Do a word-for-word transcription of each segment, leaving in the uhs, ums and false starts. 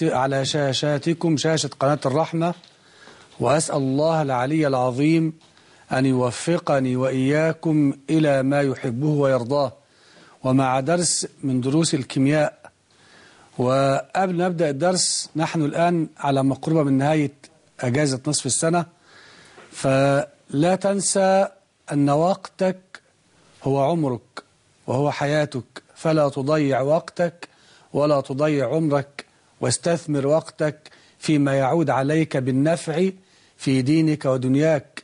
على شاشاتكم شاشة قناة الرحمة، وأسأل الله العلي العظيم أن يوفقني وإياكم إلى ما يحبه ويرضاه، ومع درس من دروس الكيمياء. وقبل ما نبدأ الدرس، نحن الآن على مقربة من نهاية أجازة نصف السنة، فلا تنسى أن وقتك هو عمرك وهو حياتك، فلا تضيع وقتك ولا تضيع عمرك، واستثمر وقتك فيما يعود عليك بالنفع في دينك ودنياك.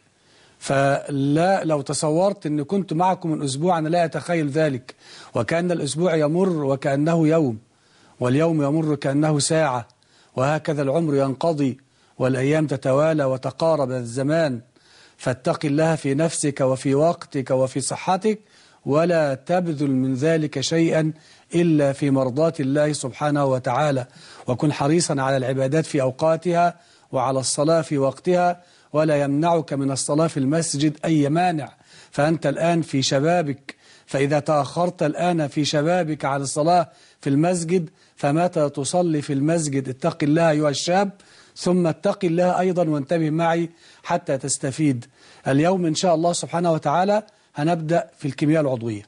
فلا لو تصورت أن كنت معكم من أسبوع، أنا لا أتخيل ذلك، وكأن الأسبوع يمر وكأنه يوم، واليوم يمر كأنه ساعة، وهكذا العمر ينقضي والأيام تتوالى وتقارب الزمان. فاتق الله في نفسك وفي وقتك وفي صحتك، ولا تبذل من ذلك شيئا إلا في مرضاة الله سبحانه وتعالى، وكن حريصا على العبادات في أوقاتها وعلى الصلاة في وقتها، ولا يمنعك من الصلاة في المسجد أي مانع، فأنت الآن في شبابك، فإذا تأخرت الآن في شبابك على الصلاة في المسجد، فمتى تصلي في المسجد؟ اتق الله أيها الشاب، ثم اتق الله أيضا وانتبه معي حتى تستفيد. اليوم إن شاء الله سبحانه وتعالى هنبدأ في الكيمياء العضوية،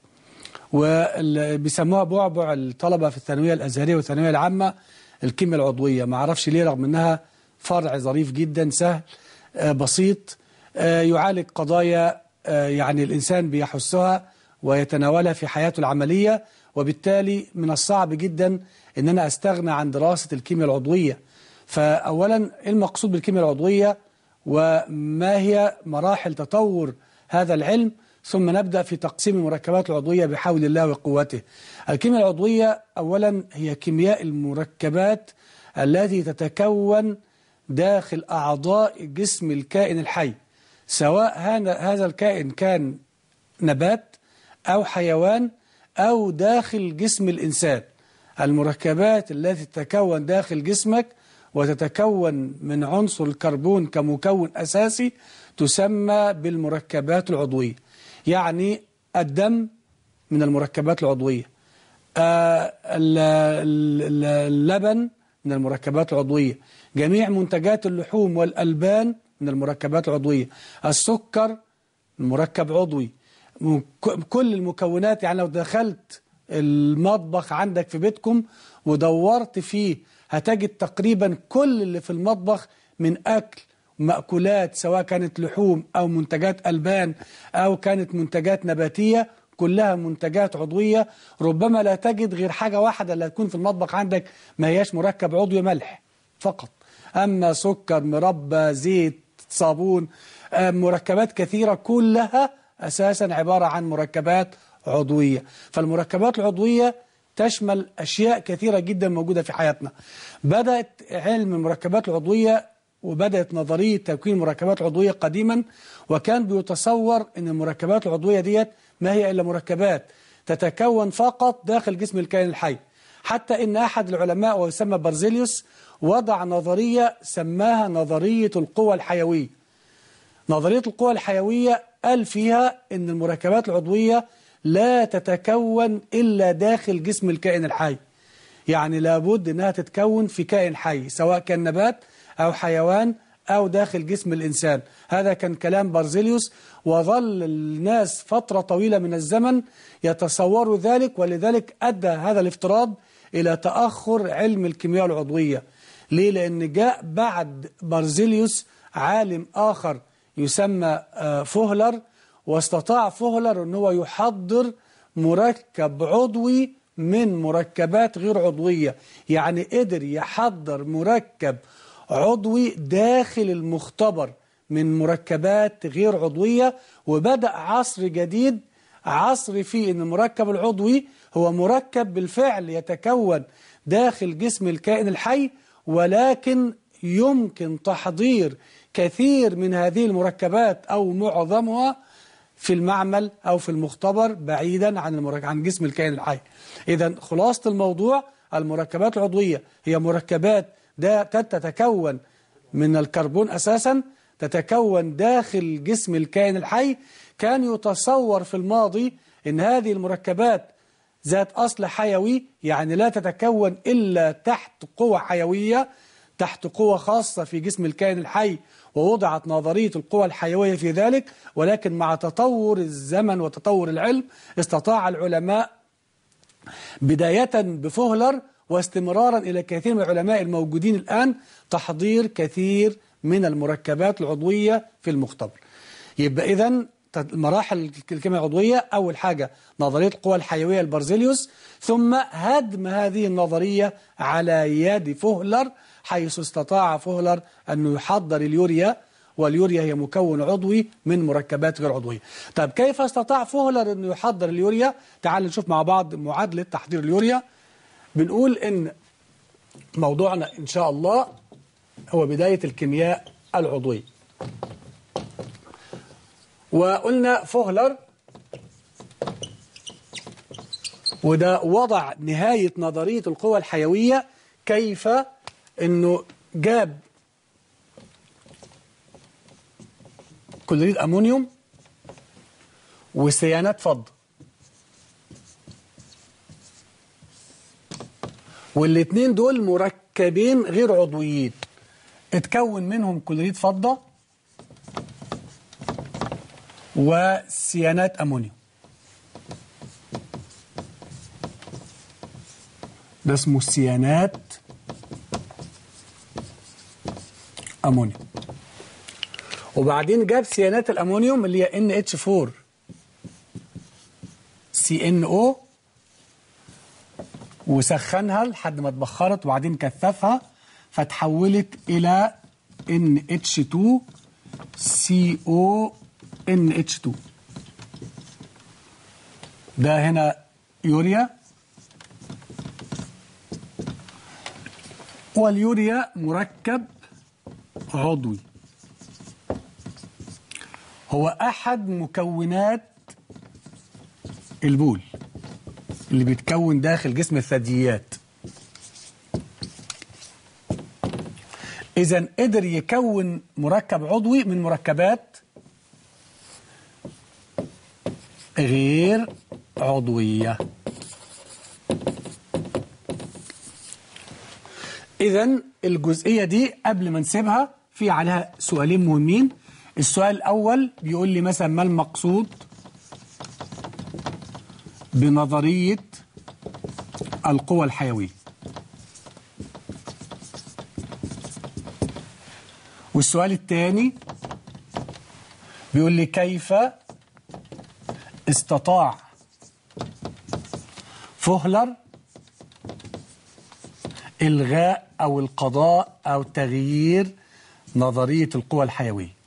وبيسموها بعبع الطلبة في الثانوية الأزهرية والثانوية العامة الكيمياء العضوية. ما أعرفش ليه، رغم أنها فرع ظريف جدا سهل بسيط، يعالج قضايا يعني الإنسان بيحسها ويتناولها في حياته العملية، وبالتالي من الصعب جدا أن أنا أستغنى عن دراسة الكيمياء العضوية. فأولا، المقصود بالكيمياء العضوية وما هي مراحل تطور هذا العلم، ثم نبدأ في تقسيم المركبات العضوية بحول الله وقوته. الكيمياء العضوية أولا هي كيمياء المركبات التي تتكون داخل أعضاء جسم الكائن الحي، سواء هذا الكائن كان نبات أو حيوان أو داخل جسم الإنسان. المركبات التي تتكون داخل جسمك وتتكون من عنصر الكربون كمكون أساسي تسمى بالمركبات العضوية. يعني الدم من المركبات العضوية، آه اللبن من المركبات العضوية، جميع منتجات اللحوم والألبان من المركبات العضوية، السكر مركب عضوي، كل المكونات. يعني لو دخلت المطبخ عندك في بيتكم ودورت فيه هتجد تقريبا كل اللي في المطبخ من أكل مأكولات، سواء كانت لحوم أو منتجات ألبان أو كانت منتجات نباتية، كلها منتجات عضوية. ربما لا تجد غير حاجة واحدة اللي هتكون في المطبخ عندك ما هياش مركب عضوي، ملح فقط. أما سكر، مربى، زيت، صابون، مركبات كثيرة كلها أساسا عبارة عن مركبات عضوية. فالمركبات العضوية تشمل أشياء كثيرة جدا موجودة في حياتنا. بدأت علم المركبات العضوية وبدأت نظرية تكوين المركبات العضوية قديما، وكان بيتصور أن المركبات العضوية ديت ما هي إلا مركبات تتكون فقط داخل جسم الكائن الحي، حتى أن أحد العلماء ويسمى بارزيليوس وضع نظرية سماها نظرية القوى الحيوية. نظرية القوى الحيوية قال فيها أن المركبات العضوية لا تتكون إلا داخل جسم الكائن الحي، يعني لابد أنها تتكون في كائن حي، سواء كان نبات أو حيوان أو داخل جسم الإنسان. هذا كان كلام بارزيليوس، وظل الناس فترة طويلة من الزمن يتصوروا ذلك، ولذلك أدى هذا الافتراض إلى تأخر علم الكيمياء العضوية. ليه؟ لأن جاء بعد بارزيليوس عالم آخر يسمى فوهلر، واستطاع فوهلر أن هو يحضر مركب عضوي من مركبات غير عضوية. يعني قدر يحضر مركب عضوي داخل المختبر من مركبات غير عضوية، وبدأ عصر جديد، عصر فيه أن المركب العضوي هو مركب بالفعل يتكون داخل جسم الكائن الحي، ولكن يمكن تحضير كثير من هذه المركبات أو معظمها في المعمل أو في المختبر بعيدا عن المركب عن جسم الكائن الحي. إذن خلاصة الموضوع، المركبات العضوية هي مركبات تتكون من الكربون أساسا، تتكون داخل جسم الكائن الحي. كان يتصور في الماضي أن هذه المركبات ذات أصل حيوي، يعني لا تتكون إلا تحت قوة حيوية، تحت قوة خاصة في جسم الكائن الحي، ووضعت نظرية القوى الحيوية في ذلك. ولكن مع تطور الزمن وتطور العلم استطاع العلماء بداية بفوهلر واستمرارا إلى كثير من العلماء الموجودين الآن تحضير كثير من المركبات العضوية في المختبر. يبقى إذن مراحل الكيمياء العضوية: أول حاجة نظرية القوى الحيوية البرزيليوس، ثم هدم هذه النظرية على يد فوهلر، حيث استطاع فوهلر أنه يحضر اليوريا، واليوريا هي مكون عضوي من مركبات غير عضوية. طب كيف استطاع فوهلر أنه يحضر اليوريا؟ تعال نشوف مع بعض معادلة تحضير اليوريا. بنقول إن موضوعنا إن شاء الله هو بداية الكيمياء العضوية، وقلنا فوهلر وده وضع نهاية نظرية القوى الحيوية، كيف انه جاب كلوريد امونيوم وسيانات فضة، والاثنين دول مركبين غير عضويين، اتكون منهم كلوريد فضة وسيانات امونيوم. ده اسمه سيانات امونيوم. وبعدين جاب سيانات الامونيوم اللي هي إن إتش فور سي إن أو وسخنها لحد ما اتبخرت، وبعدين كثفها فتحولت الى إن إتش تو سي أو إن إتش تو. ده هنا يوريا، واليوريا مركب عضوي، هو أحد مكونات البول اللي بيتكون داخل جسم الثدييات. إذن قدر يكون مركب عضوي من مركبات غير عضوية. إذن الجزئية دي قبل ما نسيبها في عليها سؤالين مهمين. السؤال الأول بيقول لي مثلا ما المقصود بنظرية القوى الحيوية، والسؤال الثاني بيقول لي كيف استطاع فوهلر إلغاء أو القضاء أو تغيير نظرية القوى الحيوية.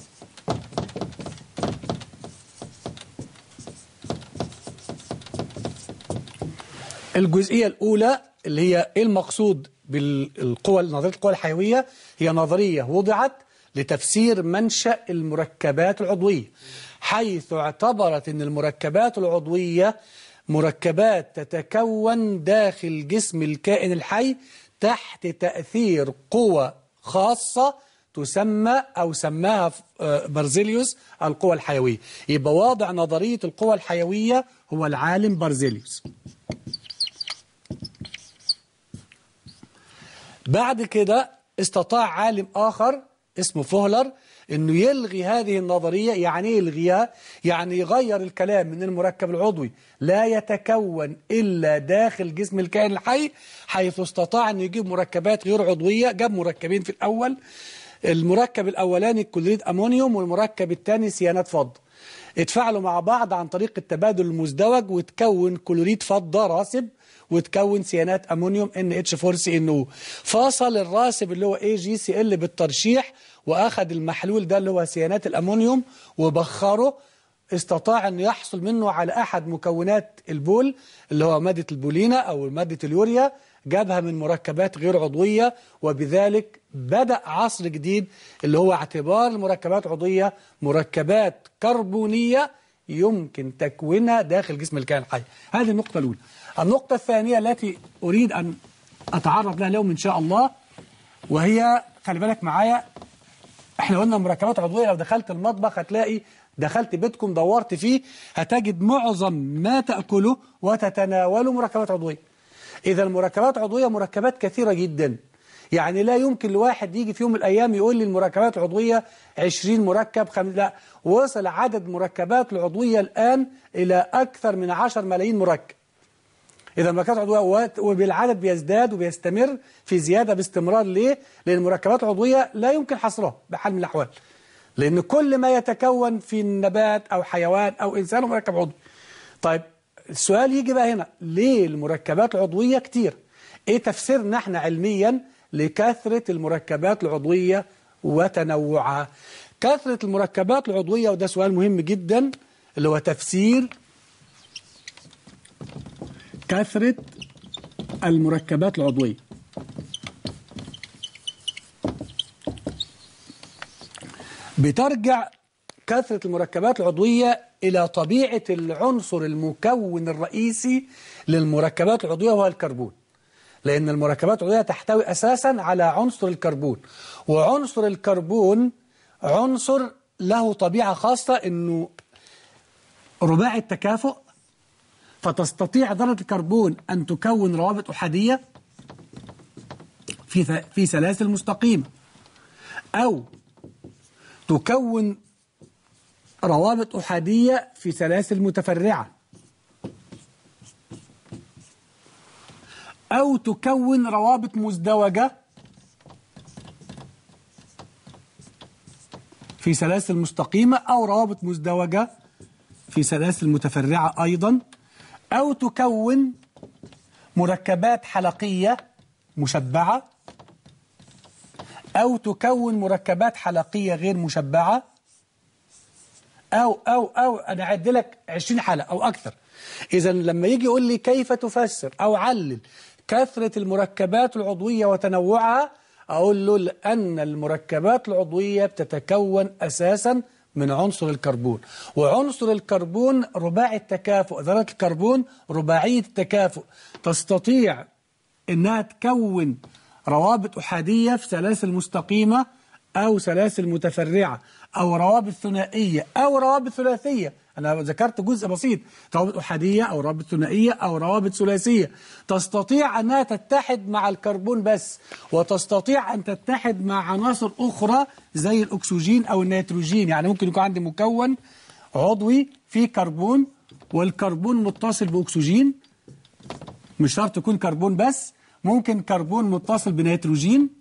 الجزئية الأولى اللي هي إيه المقصود بالقوى، نظرية القوى الحيوية، هي نظرية وضعت لتفسير منشأ المركبات العضوية، حيث اعتبرت أن المركبات العضوية مركبات تتكون داخل جسم الكائن الحي تحت تأثير قوى خاصة تسمى أو سماها برزيليوس القوى الحيوية. يبقى واضع نظرية القوى الحيوية هو العالم برزيليوس. بعد كده استطاع عالم آخر اسمه فوهلر انه يلغي هذه النظرية. يعني يلغيها؟ يعني يغير الكلام من المركب العضوي لا يتكون إلا داخل جسم الكائن الحي، حيث استطاع انه يجيب مركبات غير عضوية. جاب مركبين في الأول، المركب الأولاني كلوريد أمونيوم والمركب الثاني سيانات فضة، اتفاعلوا مع بعض عن طريق التبادل المزدوج وتكون كلوريد فضة راسب وتكون سيانات أمونيوم إن إتش فور سي إن أو. فاصل الراسب اللي هو إيه جي سي إل بالترشيح وأخذ المحلول ده اللي هو سيانات الأمونيوم وبخره. استطاع أن يحصل منه على أحد مكونات البول اللي هو مادة البولينا أو مادة اليوريا، جابها من مركبات غير عضوية، وبذلك بدأ عصر جديد اللي هو اعتبار المركبات العضوية مركبات كربونية يمكن تكوينها داخل جسم الكائن الحي. هذه النقطة الأولى. النقطة الثانية التي أريد أن أتعرض لها اليوم إن شاء الله، وهي خلي بالك معايا، احنا قلنا مركبات عضوية لو دخلت المطبخ هتلاقي دخلت بيتكم دورت فيه هتجد معظم ما تأكله وتتناوله مركبات عضوية. إذا المركبات عضوية مركبات كثيرة جدا، يعني لا يمكن لواحد يجي في يوم من الأيام يقول لي المركبات العضوية عشرين مركب خم... لا، وصل عدد مركبات العضوية الآن إلى أكثر من عشر ملايين مركب. إذا المركبات العضوية وبالعدد بيزداد وبيستمر في زيادة باستمرار. ليه؟ لأن المركبات العضوية لا يمكن حصرها بحال من الأحوال، لأن كل ما يتكون في النبات أو حيوان أو إنسان مركب عضوي. طيب السؤال يجي بقى هنا، ليه المركبات العضوية كتير؟ إيه تفسيرنا احنا علميا لكثرة المركبات العضوية وتنوعها؟ كثرة المركبات العضوية، وده سؤال مهم جدا، اللي هو تفسير كثرة المركبات العضوية. بترجع كثرة المركبات العضوية إلى طبيعة العنصر المكون الرئيسي للمركبات العضوية وهو الكربون. لأن المركبات العضوية تحتوي أساسا على عنصر الكربون، وعنصر الكربون عنصر له طبيعة خاصة، أنه رباعي التكافؤ، فتستطيع ذرة الكربون أن تكون روابط أحادية في في سلاسل مستقيمة، أو تكون روابط أحادية في سلاسل متفرعة، أو تكون روابط مزدوجة في سلاسل مستقيمة، أو روابط مزدوجة في سلاسل متفرعة أيضا، أو تكون مركبات حلقية مشبعة، أو تكون مركبات حلقية غير مشبعة، أو أو أو أنا أعد لك عشرين حالة أو أكثر. إذا لما يجي يقول لي كيف تفسر أو علل كثرة المركبات العضوية وتنوعها، أقول له لأن المركبات العضوية بتتكون أساسا من عنصر الكربون، وعنصر الكربون رباعي التكافؤ، ذرة الكربون رباعية التكافؤ، تستطيع أنها تكون روابط أحادية في سلاسل مستقيمة أو سلاسل متفرعة، أو روابط ثنائية أو روابط ثلاثية. أنا ذكرت جزء بسيط، روابط أحادية أو روابط ثنائية أو روابط ثلاثية. تستطيع أنها تتحد مع الكربون بس، وتستطيع أن تتحد مع عناصر أخرى زي الأكسجين أو النيتروجين. يعني ممكن يكون عندي مكون عضوي فيه كربون، والكربون متصل بأكسجين، مش شرط يكون كربون بس، ممكن كربون متصل بنيتروجين.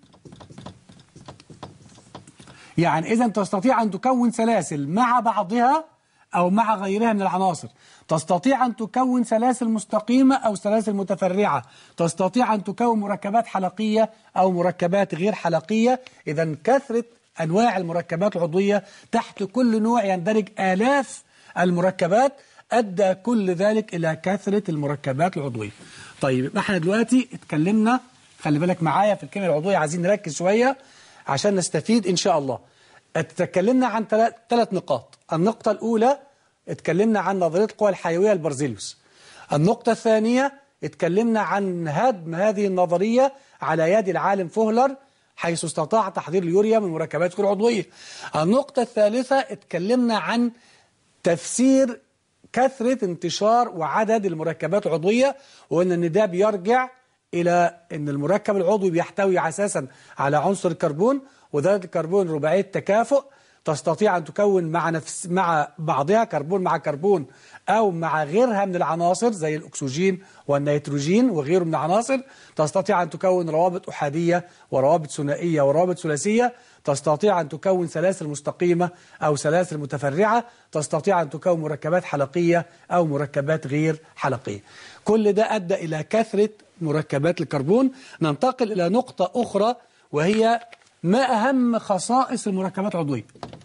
يعني إذا تستطيع أن تكون سلاسل مع بعضها أو مع غيرها من العناصر. تستطيع أن تكون سلاسل مستقيمة أو سلاسل متفرعة. تستطيع أن تكون مركبات حلقية أو مركبات غير حلقية. إذا كثرة أنواع المركبات العضوية، تحت كل نوع يندرج آلاف المركبات، أدى كل ذلك إلى كثرة المركبات العضوية. طيب احنا دلوقتي اتكلمنا، خلي بالك معايا في الكيمياء العضوية، عايزين نركز شوية عشان نستفيد إن شاء الله. اتكلمنا عن ثلاث نقاط. النقطة الأولى اتكلمنا عن نظرية القوى الحيوية لبرزيليوس. النقطة الثانية اتكلمنا عن هدم هذه النظرية على يد العالم فوهلر، حيث استطاع تحضير اليوريا من مركبات غير عضوية. النقطة الثالثة اتكلمنا عن تفسير كثرة انتشار وعدد المركبات العضوية، وأن ان ده بيرجع إلى أن المركب العضوي بيحتوي أساسا على عنصر الكربون، وذرة الكربون رباعية تكافؤ، تستطيع أن تكون مع نفس مع بعضها كربون مع كربون أو مع غيرها من العناصر زي الأكسجين والنيتروجين وغيره من العناصر. تستطيع أن تكون روابط أحادية وروابط ثنائية وروابط ثلاثية. تستطيع أن تكون سلاسل مستقيمة أو سلاسل متفرعة. تستطيع أن تكون مركبات حلقية أو مركبات غير حلقية. كل ده أدى إلى كثرة مركبات الكربون. ننتقل إلى نقطة أخرى، وهي ما أهم خصائص المركبات العضوية.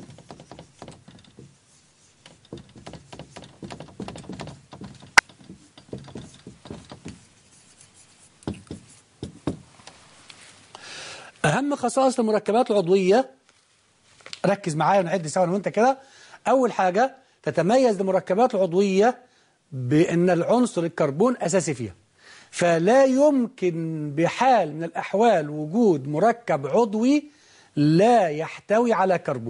أهم خصائص المركبات العضوية، ركز معايا ونعد سوا وانت كده. أول حاجة، تتميز المركبات العضوية بأن العنصر الكربون أساسي فيها، فلا يمكن بحال من الأحوال وجود مركب عضوي لا يحتوي على كربون.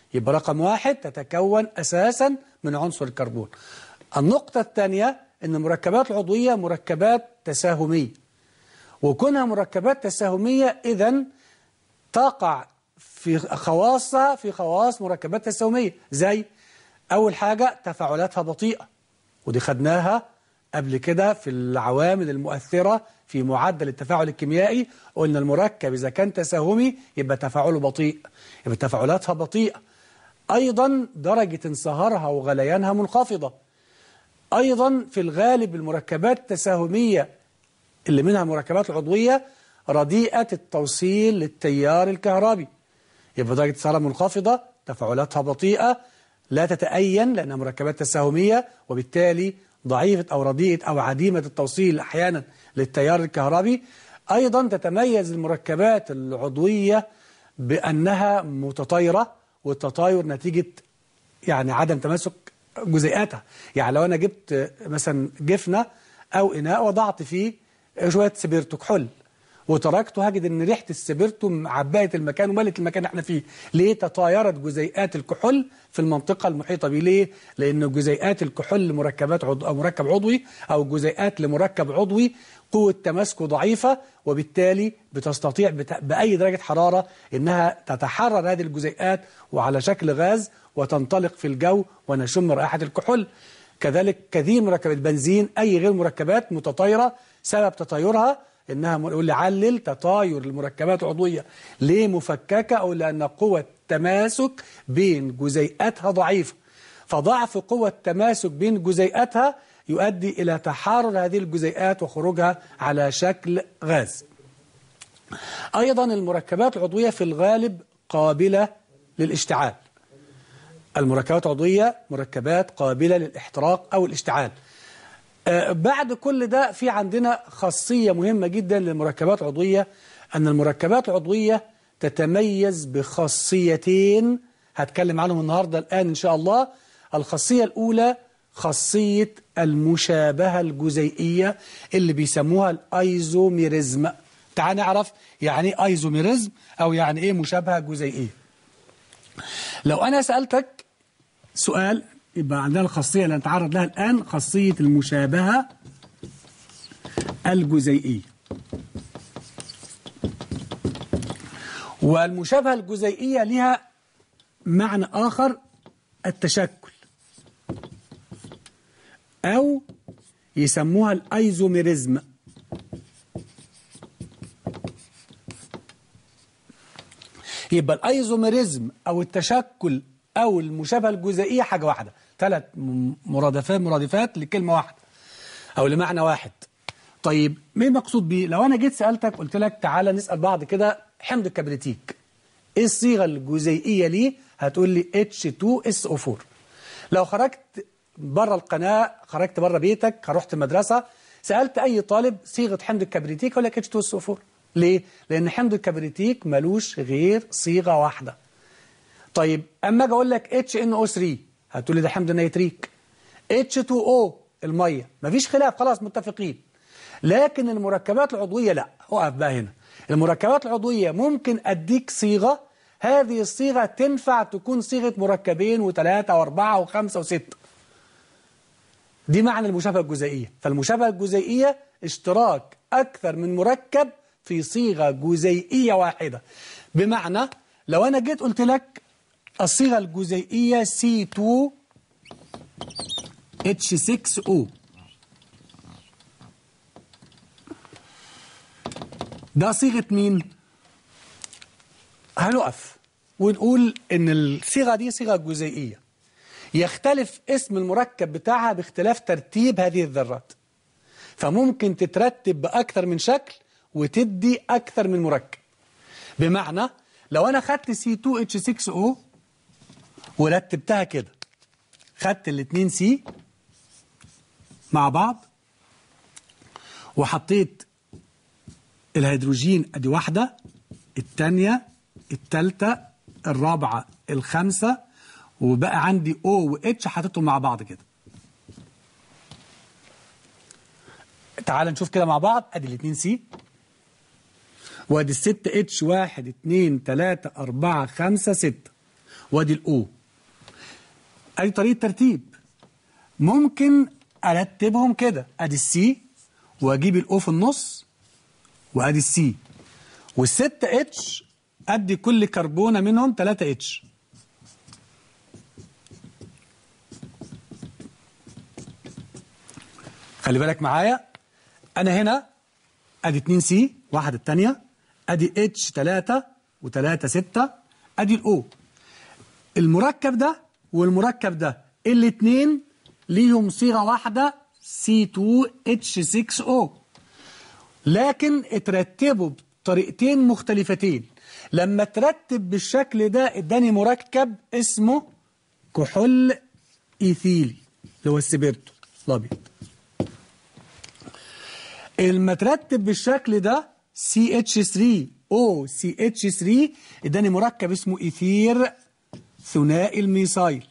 يبقى رقم واحد تتكون أساسا من عنصر الكربون. النقطة الثانية أن المركبات العضوية مركبات تساهمية، وكونها مركبات تساهمية إذن تقع في خواصها في خواص مركبات تساهمية. زي أول حاجة تفاعلاتها بطيئة، ودي خدناها قبل كده في العوامل المؤثرة في معدل التفاعل الكيميائي. قلنا المركب إذا كان تساهمي يبقى تفاعله بطيء، يبقى تفاعلاتها بطيئة. أيضا درجة انصهارها وغليانها منخفضة. أيضا في الغالب المركبات التساهمية اللي منها المركبات العضوية رديئة التوصيل للتيار الكهربي، يبقى درجة انصهارها منخفضة، تفاعلاتها بطيئة، لا تتأين لأنها مركبات تساهمية، وبالتالي ضعيفة أو رديئة أو عديمة التوصيل أحيانا للتيار الكهربي. أيضا تتميز المركبات العضوية بأنها متطايرة، والتطاير نتيجة يعني عدم تماسك جزيئاتها. يعني لو أنا جبت مثلا جفنة أو إناء وضعت فيه شوية سبيرتو كحول وتركته، هجد ان ريحه السبيرتو معبأت المكان وملت المكان اللي احنا فيه. ليه؟ تطايرت جزيئات الكحول في المنطقه المحيطه بيه. ليه؟ لان جزيئات الكحول لمركبات عضو او مركب عضوي او جزيئات لمركب عضوي قوه تماسكه ضعيفه، وبالتالي بتستطيع باي درجه حراره انها تتحرر هذه الجزيئات وعلى شكل غاز وتنطلق في الجو ونشم رائحه الكحول. كذلك كثير مركبات بنزين اي غير مركبات متطايره، سبب تطايرها إنها يقول لي علل تطاير المركبات العضوية ليه مفككة، أو لأن قوة التماسك بين جزيئاتها ضعيفة، فضعف قوة التماسك بين جزيئاتها يؤدي إلى تحرر هذه الجزيئات وخروجها على شكل غاز. أيضا المركبات العضوية في الغالب قابلة للاشتعال. المركبات العضوية مركبات قابلة للاحتراق أو الاشتعال. بعد كل ده في عندنا خاصية مهمة جدا للمركبات العضوية، أن المركبات العضوية تتميز بخاصيتين هتكلم عنهم النهاردة الآن إن شاء الله. الخاصية الأولى خاصية المشابهة الجزيئية اللي بيسموها الأيزوميريزم. تعال نعرف يعني إيه أيزوميريزم أو يعني إيه مشابهة جزيئية. لو أنا سألتك سؤال يبقى عندنا الخاصية اللي نتعرض لها الآن خاصية المشابهة الجزيئية. والمشابهة الجزيئية لها معنى آخر، التشكل، أو يسموها الأيزوميريزم. يبقى الأيزوميريزم أو التشكل أو المشابهة الجزيئية حاجة واحدة، ثلاث مرادفات مرادفات لكلمة واحدة أو لمعنى واحد. طيب ما مقصود بيه؟ لو أنا جيت سألتك قلت لك تعالى نسأل بعض كده حمض الكبريتيك إيه الصيغة الجزيئية ليه؟ هتقول لي إتش تو إس أو فور. لو خرجت بره القناة، خرجت بره بيتك، رحت المدرسة، سألت أي طالب صيغة حمض الكبريتيك يقول لك إتش تو إس أو فور. ليه؟ لأن حمض الكبريتيك ملوش غير صيغة واحدة. طيب أما أجي أقول لك إتش إن أو ثري هتقول لي ده حمض النيتريك. إتش تو أو المية، مفيش خلاف، خلاص متفقين. لكن المركبات العضوية لا، وقف بقى هنا. المركبات العضوية ممكن أديك صيغة، هذه الصيغة تنفع تكون صيغة مركبين وثلاثة وأربعة وخمسة وستة. دي معنى المشابهة الجزيئية. فالمشابهة الجزيئية اشتراك أكثر من مركب في صيغة جزيئية واحدة. بمعنى لو أنا جيت قلت لك الصيغة الجزيئية سي تو إتش سكس أو، ده صيغة مين؟ هنقف ونقول إن الصيغة دي صيغة جزيئية، يختلف اسم المركب بتاعها باختلاف ترتيب هذه الذرات، فممكن تترتب بأكثر من شكل وتدي أكثر من مركب. بمعنى لو أنا خدت سي تو إتش سكس أو ورتبتها كده، خدت الاتنين سي مع بعض وحطيت الهيدروجين ادي واحدة، التانية، التالتة، الرابعة، الخامسة، وبقى عندي O و H حطيتهم مع بعض كده. تعال نشوف كده مع بعض. ادي الاتنين سي وادي الستة اتش، واحد اتنين تلاتة اربعة خمسة ستة، وادي الأو. أدي طريقة ترتيب. ممكن أرتبهم كده، أدي السي وأجيب الأو في النص وأدي السي، والستة اتش أدي كل كربونة منهم تلاتة اتش. خلي بالك معايا، أنا هنا أدي اتنين سي واحد التانية، أدي اتش تلاتة وتلاتة ستة، أدي الأو. المركب ده والمركب ده الاتنين ليهم صيغة واحدة سي تو اتش ستة او، لكن اترتبوا بطريقتين مختلفتين. لما ترتب بالشكل ده اداني مركب اسمه كحول إيثيلي اللي هو السبيرتو الأبيض. لما ترتب بالشكل ده سي اتش ثري او سي اتش ثري اداني مركب اسمه إيثير ثنائي الميثايل.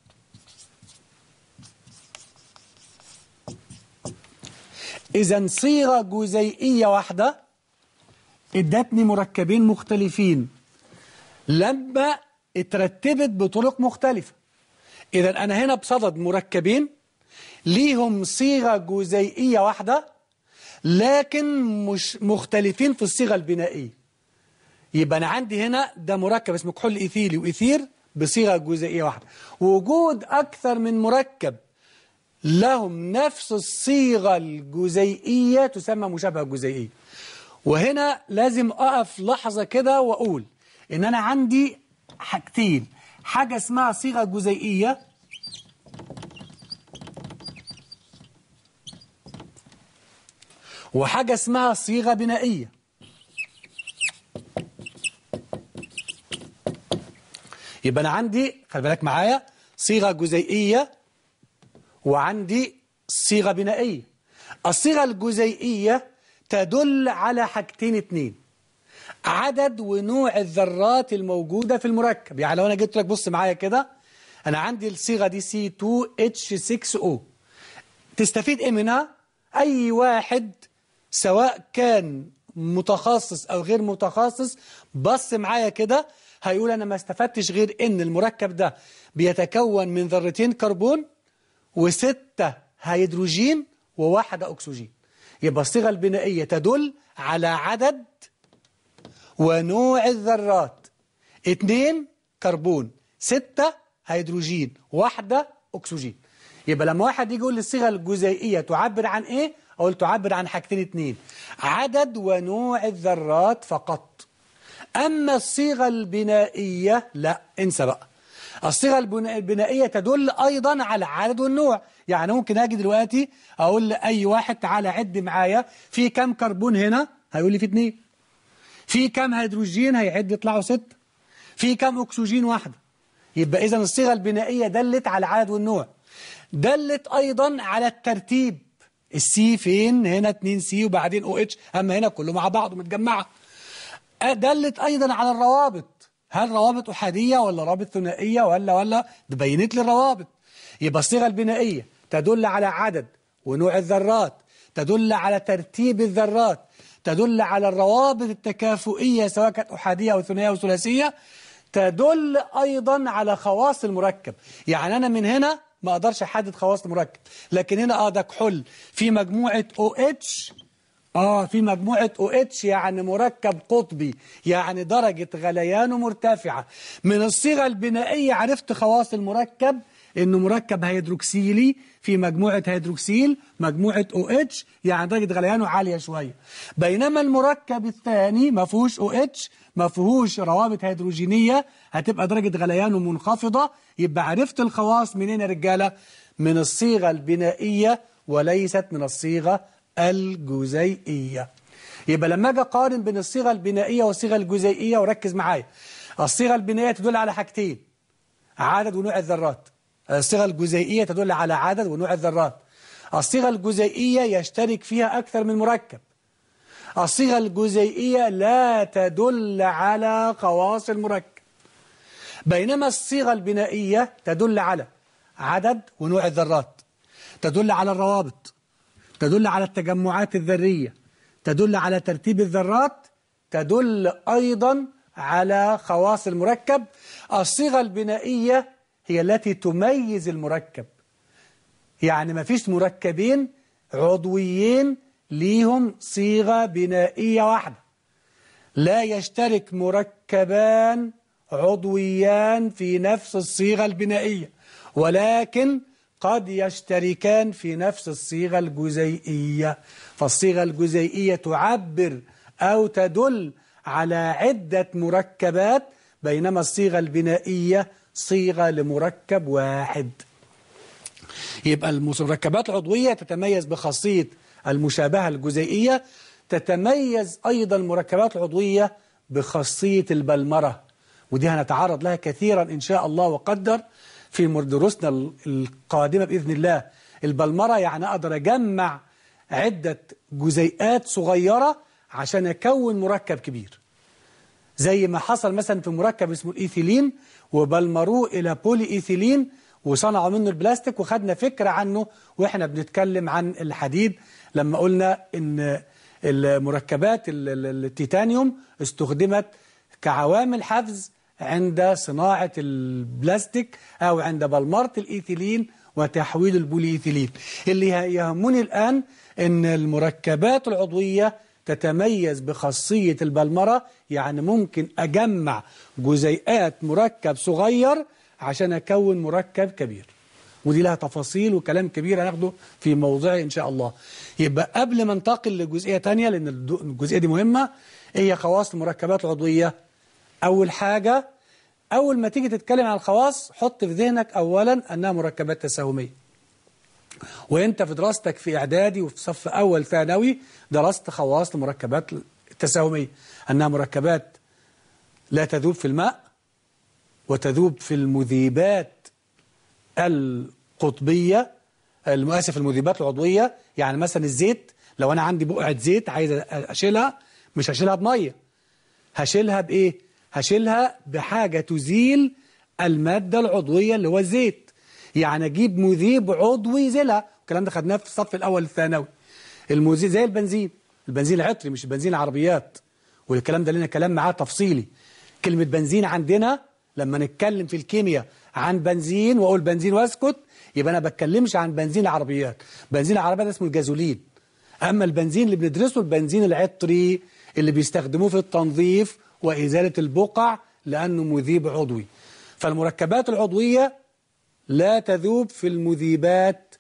إذا صيغة جزيئية واحدة ادتني مركبين مختلفين لما اترتبت بطرق مختلفة. إذا أنا هنا بصدد مركبين ليهم صيغة جزيئية واحدة لكن مش مختلفين في الصيغة البنائية. يبقى أنا عندي هنا ده مركب اسمه كحول إيثيلي وإيثير بصيغة جزيئية واحدة. وجود أكثر من مركب لهم نفس الصيغة الجزيئية تسمى مشابهة جزيئية. وهنا لازم أقف لحظة كده وأقول إن أنا عندي حاجتين، حاجة اسمها صيغة جزيئية وحاجة اسمها صيغة بنائية. يبقى أنا عندي خلي بالك معايا صيغة جزيئية وعندي صيغة بنائية. الصيغة الجزيئية تدل على حاجتين اتنين، عدد ونوع الذرات الموجودة في المركب. يعني لو أنا جيت لك بص معايا كده، أنا عندي الصيغة دي سي تو اتش ستة او، تستفيد إيه منها؟ أي واحد سواء كان متخصص أو غير متخصص بص معايا كده هيقول أنا ما استفدتش غير إن المركب ده بيتكون من ذرتين كربون وستة هيدروجين وواحدة أكسجين. يبقى الصيغة البنائية تدل على عدد ونوع الذرات، اتنين كربون ستة هيدروجين واحدة أكسجين. يبقى لما واحد يجي يقول لي الصيغة الجزيئية تعبر عن إيه؟ أقول تعبر عن حاجتين اتنين، عدد ونوع الذرات فقط. أما الصيغة البنائية لا، انسى بقى. الصيغة البنائية تدل أيضا على العدد والنوع. يعني ممكن أجي دلوقتي أقول لأي واحد تعالى عد معايا في كم كربون هنا، هيقول لي في اتنين. في كم هيدروجين هيعد يطلعوا ستة. في كم أكسجين واحدة. يبقى إذن الصيغة البنائية دلت على العدد والنوع. دلت أيضا على الترتيب، السي فين هنا اتنين سي وبعدين او اتش، أما هنا كله مع بعض متجمعة. دلت أيضا على الروابط، هل روابط أحادية ولا روابط ثنائية ولا ولا بينت لي الروابط. يبقى الصيغة البنائية تدل على عدد ونوع الذرات، تدل على ترتيب الذرات، تدل على الروابط التكافؤية سواء كانت أحادية أو ثنائية أو ثلاثية، تدل أيضا على خواص المركب. يعني أنا من هنا ما أقدرش أحدد خواص المركب، لكن هنا آه ده كحول في مجموعة او اتش، آه في مجموعة او اتش يعني مركب قطبي، يعني درجة غليانه مرتفعة. من الصيغة البنائية عرفت خواص المركب إنه مركب هيدروكسيلي في مجموعة هيدروكسيل مجموعة او اتش، يعني درجة غليانه عالية شوية. بينما المركب الثاني ما فيهوش او اتش، ما فيهوش روابط هيدروجينية، هتبقى درجة غليانه منخفضة. يبقى عرفت الخواص منين يا رجالة؟ من الصيغة البنائية وليست من الصيغة الجزيئية. يبقى لما اجي اقارن بين الصيغة البنائية والصيغة الجزيئية وركز معايا، الصيغة البنائية تدل على حاجتين، عدد ونوع الذرات. الصيغة الجزيئية تدل على عدد ونوع الذرات. الصيغة الجزيئية يشترك فيها أكثر من مركب. الصيغة الجزيئية لا تدل على خواص المركب. بينما الصيغة البنائية تدل على عدد ونوع الذرات، تدل على الروابط، تدل على التجمعات الذرية، تدل على ترتيب الذرات، تدل أيضا على خواص المركب. الصيغة البنائية هي التي تميز المركب، يعني ما فيش مركبين عضويين ليهم صيغة بنائية واحدة، لا يشترك مركبان عضويان في نفس الصيغة البنائية، ولكن قد يشتركان في نفس الصيغة الجزيئية. فالصيغة الجزيئية تعبر أو تدل على عدة مركبات، بينما الصيغة البنائية صيغة لمركب واحد. يبقى المركبات العضوية تتميز بخاصية المشابهة الجزيئية. تتميز أيضا المركبات العضوية بخاصية البلمرة، ودي هنتعرض لها كثيرا إن شاء الله وقدر في دروسنا القادمة بإذن الله. البلمرة يعني أقدر أجمع عدة جزيئات صغيرة عشان أكون مركب كبير، زي ما حصل مثلا في مركب اسمه الإيثيلين وبلمروه إلى بولي إيثيلين وصنعوا منه البلاستيك، وخدنا فكرة عنه وإحنا بنتكلم عن الحديد لما قلنا إن المركبات التيتانيوم استخدمت كعوامل حفظ عند صناعة البلاستيك أو عند بلمرة الإيثيلين وتحويل البوليإيثيلين. اللي يهمني الآن إن المركبات العضوية تتميز بخاصية البلمرة، يعني ممكن أجمع جزيئات مركب صغير عشان أكون مركب كبير، ودي لها تفاصيل وكلام كبير هناخده في موضوعه إن شاء الله. يبقى قبل ما ننتقل لجزئية تانية، لأن الجزئية دي مهمة، إيه هي خواص المركبات العضوية؟ أول حاجة، أول ما تيجي تتكلم عن الخواص حط في ذهنك أولا أنها مركبات تساهمية. وإنت في دراستك في إعدادي وفي صف أول ثانوي درست خواص المركبات التساهمية، أنها مركبات لا تذوب في الماء وتذوب في المذيبات القطبية، المؤسف المذيبات العضوية. يعني مثلا الزيت، لو أنا عندي بقعة زيت عايز أشيلها، مش هشيلها بمية، هشيلها بإيه؟ هشيلها بحاجة تزيل المادة العضوية اللي هو الزيت، يعني أجيب مذيب عضوي يزيلها. الكلام ده خدناه في الصف الأول الثانوي. المذيب زي البنزين، البنزين العطري مش البنزين العربيات، والكلام ده لنا كلام معاه تفصيلي. كلمة بنزين عندنا لما نتكلم في الكيمياء عن بنزين وأقول بنزين واسكت، يبقى أنا بتكلمش عن بنزين العربيات. بنزين العربيات اسمه الجازولين. أما البنزين اللي بندرسه البنزين العطري اللي بيستخدموه في التنظيف وإزالة البقع لأنه مذيب عضوي. فالمركبات العضوية لا تذوب في المذيبات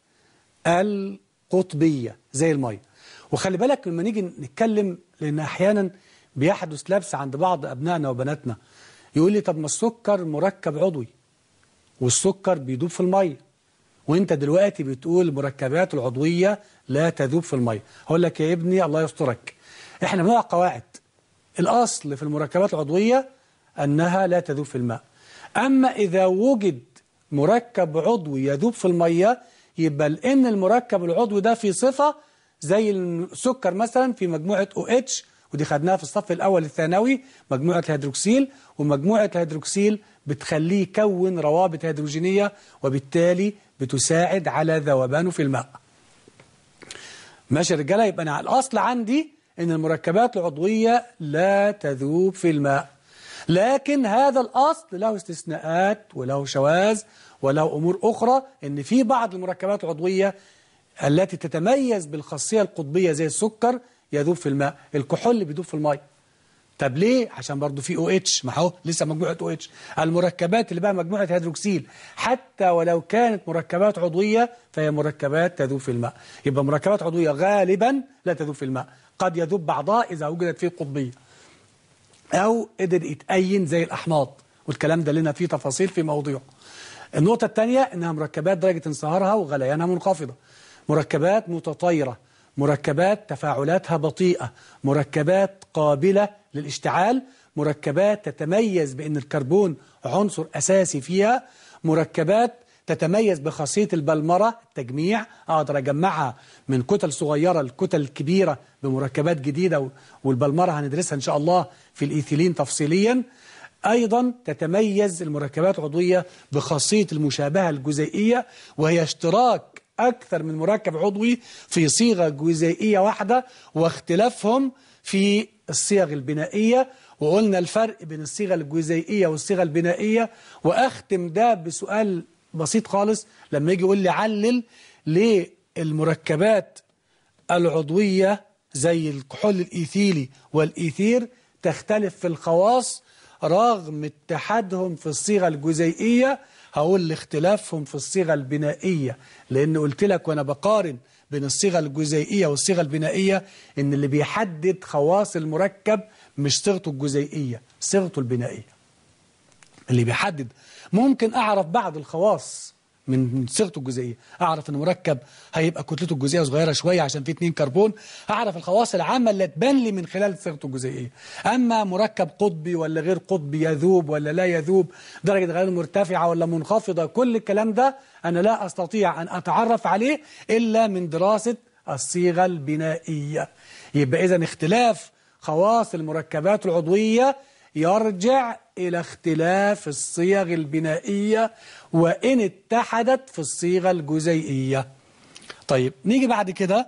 القطبية زي المية. وخلي بالك لما نيجي نتكلم، لأن أحيانا بيحدث لبس عند بعض أبنائنا وبناتنا، يقول لي طب ما السكر مركب عضوي والسكر بيدوب في المية، وانت دلوقتي بتقول المركبات العضوية لا تذوب في المية. هقول لك يا ابني الله يسترك، احنا بنضع قواعد. الأصل في المركبات العضوية أنها لا تذوب في الماء. أما إذا وجد مركب عضوي يذوب في المية، يبقى لأن المركب العضوي ده في صفة زي السكر مثلا في مجموعة او اتش، ودي خدناها في الصف الأول الثانوي، مجموعة الهيدروكسيل، ومجموعة الهيدروكسيل بتخليه يكون روابط هيدروجينية وبالتالي بتساعد على ذوبانه في الماء. ماشي يا رجالة؟ يبقى أنا الأصل عندي إن المركبات العضوية لا تذوب في الماء، لكن هذا الأصل له استثناءات وله شواذ وله أمور أخرى، إن في بعض المركبات العضوية التي تتميز بالخاصية القطبية زي السكر يذوب في الماء. الكحول بيذوب في الماء. طب ليه؟ عشان برضو في او اتش، ما هو لسه مجموعة او اتش. المركبات اللي بقى مجموعة هيدروكسيل حتى ولو كانت مركبات عضوية فهي مركبات تذوب في الماء. يبقى مركبات عضوية غالبا لا تذوب في الماء، قد يذوب بعضها إذا وجدت فيه قطبية أو قدر يتأين زي الأحماض، والكلام ده لنا فيه تفاصيل في موضوعه. النقطة الثانية إنها مركبات درجة انصهارها وغليانها منخفضة، مركبات متطايرة، مركبات تفاعلاتها بطيئة، مركبات قابلة للاشتعال، مركبات تتميز بأن الكربون عنصر أساسي فيها، مركبات تتميز بخاصية البلمرة التجميع، أقدر أجمعها من كتل صغيرة لكتل كبيرة بمركبات جديدة، والبلمرة هندرسها إن شاء الله في الإيثيلين تفصيليا. أيضا تتميز المركبات العضوية بخاصية المشابهة الجزيئية، وهي اشتراك أكثر من مركب عضوي في صيغة جزيئية واحدة واختلافهم في الصيغ البنائية. وقلنا الفرق بين الصيغة الجزيئية والصيغة البنائية. وأختم ده بسؤال بسيط خالص، لما يجي يقول لي علل ليه المركبات العضوية زي الكحول الإيثيلي والإيثير تختلف في الخواص رغم اتحادهم في الصيغة الجزيئية. هقول لاختلافهم في الصيغة البنائية، لأن قلت لك وأنا بقارن بين الصيغة الجزيئية والصيغة البنائية إن اللي بيحدد خواص المركب مش صيغته الجزيئية، صيغته البنائية اللي بيحدد. ممكن أعرف بعض الخواص من صيغته الجزيئية، أعرف إن مركب هيبقى كتلته الجزيئية صغيرة شوية عشان فيه اتنين كربون، أعرف الخواص العامة اللي تبان لي من خلال صيغته الجزيئية. أما مركب قطبي ولا غير قطبي، يذوب ولا لا يذوب، درجة غليانه مرتفعة ولا منخفضة، كل الكلام ده أنا لا أستطيع أن أتعرف عليه إلا من دراسة الصيغة البنائية. يبقى إذن اختلاف خواص المركبات العضوية يرجع إلى اختلاف الصيغ البنائية وإن اتحدت في الصيغة الجزيئية. طيب نيجي بعد كده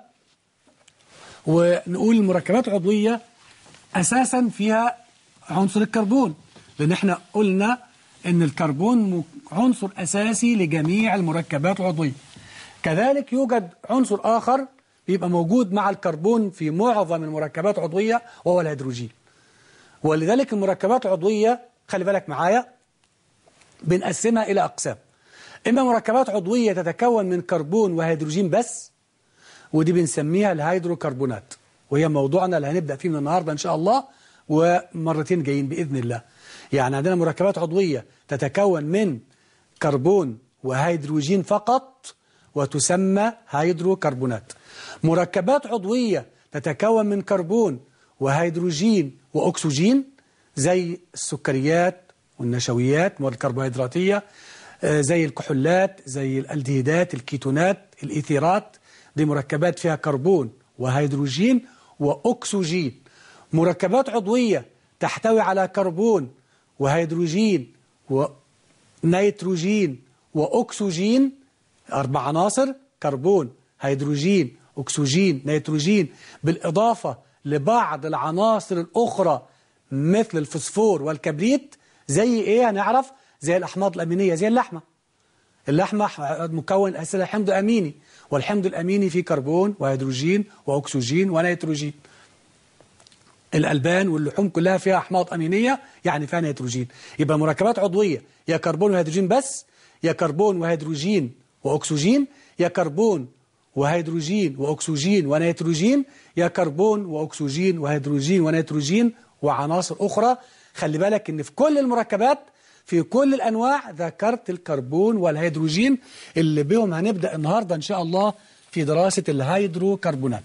ونقول المركبات العضوية أساسا فيها عنصر الكربون، لأن احنا قلنا إن الكربون عنصر أساسي لجميع المركبات العضوية. كذلك يوجد عنصر آخر بيبقى موجود مع الكربون في معظم المركبات العضوية وهو الهيدروجين. ولذلك المركبات العضوية خلي بالك معايا بنقسمها إلى أقسام. إما مركبات عضوية تتكون من كربون وهيدروجين بس، ودي بنسميها الهيدروكربونات، وهي موضوعنا اللي هنبدأ فيه من النهاردة إن شاء الله ومرتين جايين بإذن الله. يعني عندنا مركبات عضوية تتكون من كربون وهيدروجين فقط وتسمى هيدروكربونات. مركبات عضوية تتكون من كربون وهيدروجين وأكسجين زي السكريات والنشويات والكربوهيدراتية، زي الكحولات، زي الالدهيدات، الكيتونات، الإيثيرات، دي مركبات فيها كربون وهيدروجين وأكسجين. مركبات عضوية تحتوي على كربون وهيدروجين ونيتروجين وأكسجين، أربع عناصر: كربون، هيدروجين، أكسجين، نيتروجين، بالإضافة لبعض العناصر الأخرى مثل الفوسفور والكبريت. زي إيه هنعرف؟ زي الأحماض الأمينية، زي اللحمة. اللحمة مكون أساسا حمض أميني، والحمض الأميني فيه كربون وهيدروجين وأكسجين ونيتروجين. الألبان واللحوم كلها فيها أحماض أمينية يعني فيها نيتروجين. يبقى مركبات عضوية يا كربون وهيدروجين بس، يا كربون وهيدروجين وأكسجين، يا كربون وهيدروجين وأكسجين ونيتروجين، يا كربون وأكسجين وهيدروجين ونيتروجين وعناصر أخرى. خلي بالك إن في كل المركبات في كل الأنواع ذكرت الكربون والهيدروجين اللي بهم هنبدأ النهاردة إن شاء الله في دراسة الهيدروكربونات.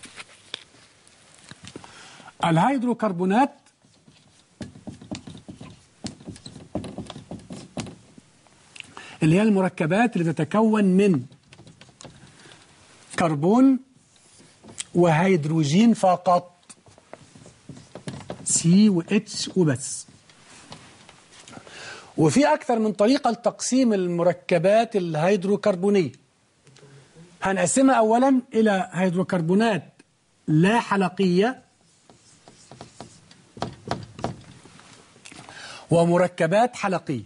الهيدروكربونات اللي هي المركبات اللي تتكون من كربون وهيدروجين فقط، سي واتش وبس. وفي أكثر من طريقة لتقسيم المركبات الهيدروكربونية. هنقسمها أولا إلى هيدروكربونات لا حلقية ومركبات حلقية.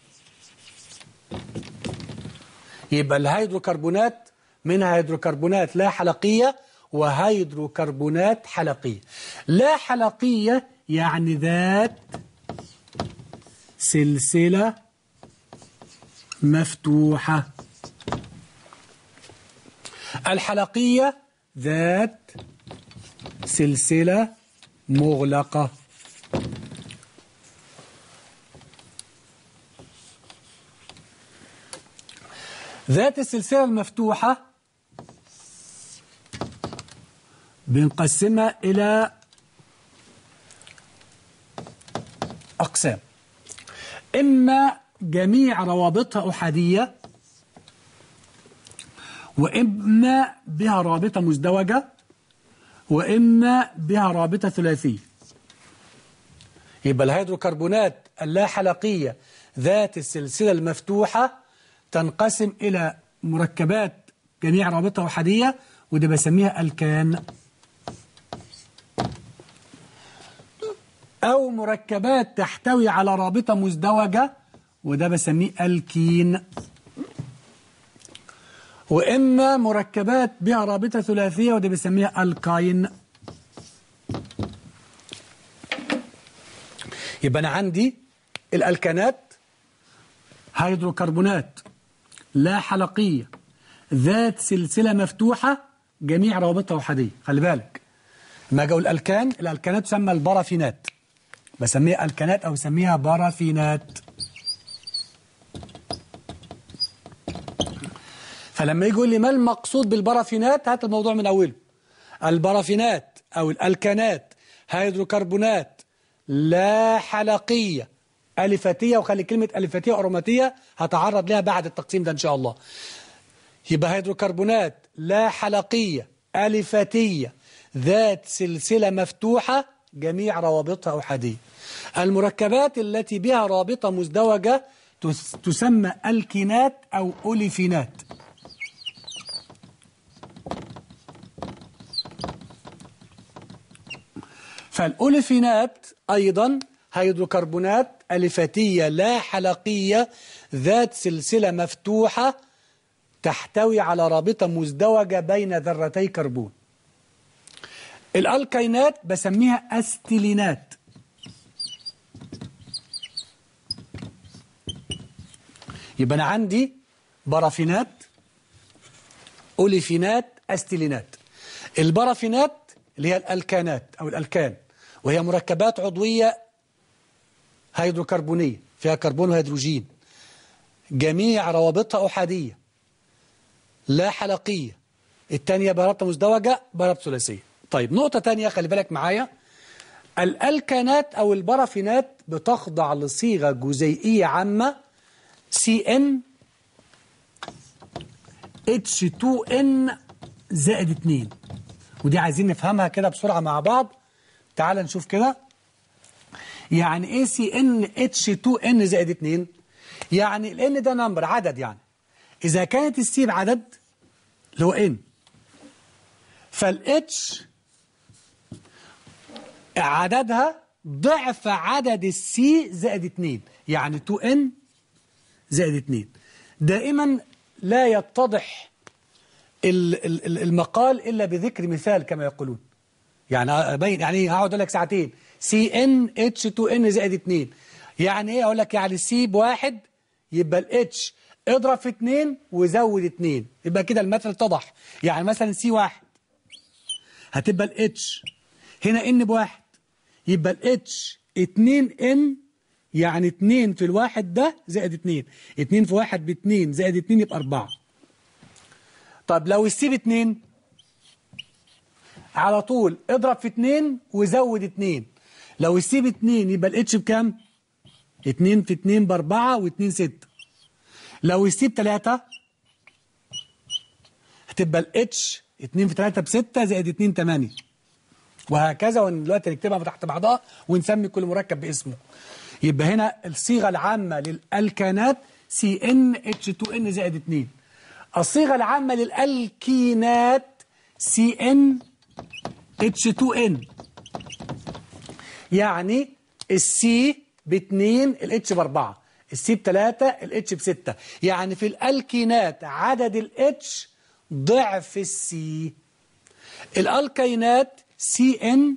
يبقى الهيدروكربونات منها هيدروكربونات لا حلقية وهيدروكربونات حلقية. لا حلقية يعني ذات سلسلة مفتوحة. الحلقية ذات سلسلة مغلقة. ذات السلسلة المفتوحة بنقسمها إلى أقسام: إما جميع روابطها أحادية، وإما بها رابطة مزدوجة، وإما بها رابطة ثلاثية. يبقى الهيدروكربونات اللا حلقية ذات السلسلة المفتوحة تنقسم إلى مركبات جميع رابطة أحادية، وده بسميها الكان. أو مركبات تحتوي على رابطة مزدوجة وده بسميه ألكين، وإما مركبات بها رابطة ثلاثية وده بسميها ألكاين. يبقى أنا عندي الألكانات هيدروكربونات لا حلقية ذات سلسلة مفتوحة جميع روابطها أحادية. خلي بالك لما أجي أقول الألكان، الألكانات تسمى البرافينات، بسميها ألكانات أو بسميها برافينات. فلما يجي يقول لي ما المقصود بالبرافينات هات الموضوع من أوله. البرافينات أو الألكانات هيدروكربونات لا حلقية ألفتية، وخلي كلمة ألفتية وأروماتية هتعرض لها بعد التقسيم ده إن شاء الله. يبقى هيدروكربونات لا حلقية ألفتية ذات سلسلة مفتوحة جميع روابطها أحادية. المركبات التي بها رابطة مزدوجة تسمى ألكينات أو أوليفينات. فالأوليفينات أيضا هيدروكربونات ألفتية لا حلقية ذات سلسلة مفتوحة تحتوي على رابطة مزدوجة بين ذرتي كربون. الألكينات بسميها أستيلينات. يبقى أنا عندي برافينات أوليفينات أستيلينات. البرافينات اللي هي الألكانات أو الألكان، وهي مركبات عضوية هيدروكربونية فيها كربون وهيدروجين جميع روابطها أحادية لا حلقية. الثانية برابطة مزدوجة برابطة ثلاثية. طيب نقطة تانية خلي بالك معايا، الألكانات أو البرافينات بتخضع لصيغة جزيئية عامة سي إن إتش تو إن زائد اتنين، ودي عايزين نفهمها كده بسرعة مع بعض. تعال نشوف كده يعني ايه سي ان اتش تو ان زائد اتنين. يعني الان ده نمبر عدد، يعني اذا كانت السي بعدد اللي هو ان، فالاتش عددها ضعف عدد السي زائد اتنين، يعني تو ان زائد اتنين. دائما لا يتضح المقال الا بذكر مثال كما يقولون. يعني ابين يعني ايه، هقعد اقول لك ساعتين سي ان اتش تو ان زائد اتنين، يعني ايه؟ اقول لك يعني السي بواحد يبقى الاتش اضرب في اتنين وزود اتنين، يبقى كده المثل اتضح. يعني مثلا سي واحد هتبقى الاتش هنا ان بواحد، يبقى الاتش اتنين ان، يعني اتنين في الواحد ده زائد اتنين، اتنين في واحد باتنين زائد اتنين يبقى اربعة. طب لو السي باتنين على طول اضرب في اتنين وزود اتنين، لو السي باتنين يبقى الاتش بكام؟ اتنين في اتنين باربعة واتنين ستة. لو السي بتلاتة هتبقى الاتش اتنين في تلاتة بستة زائد اتنين تمانية، وهكذا. ودلوقتي نكتبها تحت بعضها ونسمي كل مركب باسمه. يبقى هنا الصيغة العامة للألكانات سي ان اتش تو ان زائد اتنين. الصيغة العامة للألكينات سي ان اتش تو ان، يعني السي باتنين الاتش باربعة، السي بتلاتة الاتش بستة. يعني في الألكينات عدد الاتش ضعف السي. الألكينات سي ان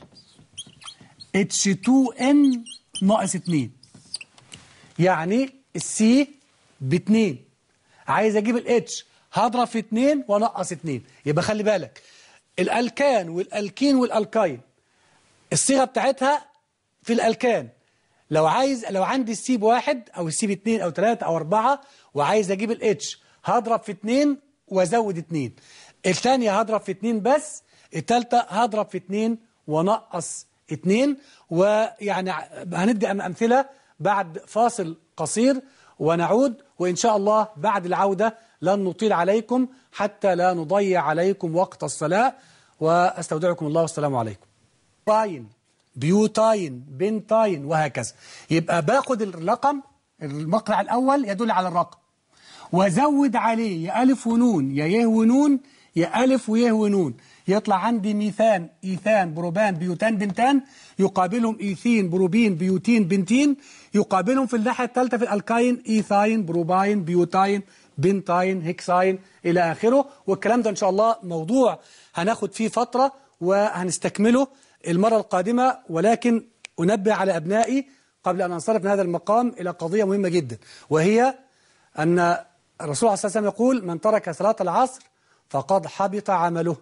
اتش تو ان ناقص اتنين، يعني السي باتنين، عايز اجيب الاتش هضرب في اتنين ونقص اتنين. يبقى خلي بالك الألكان والألكين والألكاين الصيغة بتاعتها في الألكان لو عايز، لو عندي السي بواحد أو السي باتنين أو تلاتة أو أربعة وعايز أجيب الاتش هضرب في اتنين وأزود اتنين. الثانية هضرب في اتنين بس، الثالثة هضرب في اتنين ونقص اتنين. ويعني هندي أمثلة بعد فاصل قصير ونعود، وإن شاء الله بعد العودة لن نطيل عليكم حتى لا نضيع عليكم وقت الصلاة. وأستودعكم الله والسلام عليكم. باين بيوتاين بنتاين وهكذا. يبقى باخد الرقم، المقطع الأول يدل على الرقم وزود عليه يا ألف ونون يا يه ونون يا ألف ويه ونون، يطلع عندي ميثان، إيثان، بروبان، بيوتان، بنتان، يقابلهم إيثين، بروبين، بيوتين، بنتين، يقابلهم في الناحية الثالثة في الألكاين إيثاين، بروباين، بيوتاين، بنتاين، هيكساين إلى آخره. والكلام ده إن شاء الله موضوع هناخد فيه فترة وهنستكمله المرة القادمة، ولكن أنبه على أبنائي قبل أن أنصرف من هذا المقام إلى قضية مهمة جدا، وهي أن الرسول صلى الله عليه وسلم يقول: من ترك صلاة العصر فقد حبط عمله.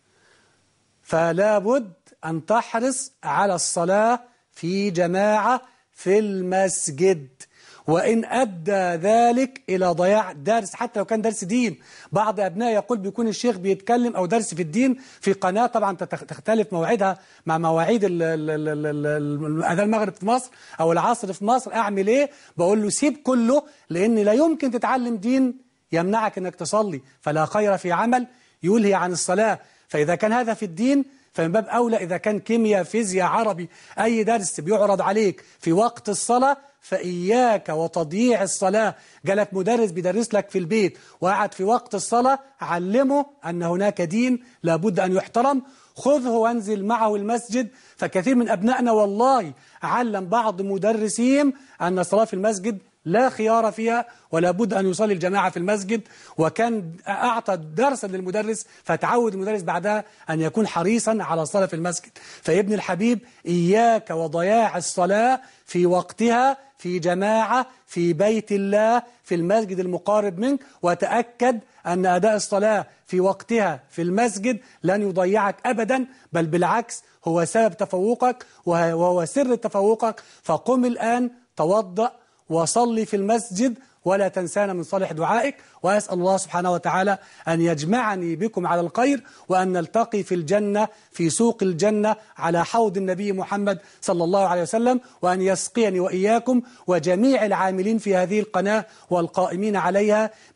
فلا بد أن تحرص على الصلاة في جماعة في المسجد، وإن أدى ذلك إلى ضياع درس، حتى لو كان درس دين. بعض أبناء يقول بيكون الشيخ بيتكلم أو درس في الدين في قناة طبعا تختلف مواعيدها مع مواعيد أذان المغرب في مصر أو العصر في مصر، أعمل إيه؟ بقول له سيب كله، لأن لا يمكن تتعلم دين يمنعك أنك تصلي، فلا خير في عمل يلهي عن الصلاة. فإذا كان هذا في الدين فمن باب أولى إذا كان كيمياء، فيزياء، عربي، أي درس بيعرض عليك في وقت الصلاة فإياك وتضييع الصلاة. جالك مدرس بيدرس لك في البيت وقعد في وقت الصلاة، علمه أن هناك دين لابد أن يحترم، خذه وانزل معه المسجد. فكثير من أبنائنا والله علم بعض مدرسيهم أن الصلاة في المسجد لا خيار فيها ولا بد أن يصلي الجماعة في المسجد، وكان أعطى درسا للمدرس فتعود المدرس بعدها أن يكون حريصا على الصلاة في المسجد. فابن الحبيب إياك وضياع الصلاة في وقتها في جماعة في بيت الله في المسجد المقارب منك، وتأكد أن أداء الصلاة في وقتها في المسجد لن يضيعك أبدا، بل بالعكس هو سبب تفوقك وهو سر تفوقك. فقم الآن توضأ وصلي في المسجد ولا تنسانا من صالح دعائك، وأسأل الله سبحانه وتعالى أن يجمعني بكم على الخير، وأن نلتقي في الجنة في سوق الجنة على حوض النبي محمد صلى الله عليه وسلم، وأن يسقيني وإياكم وجميع العاملين في هذه القناة والقائمين عليها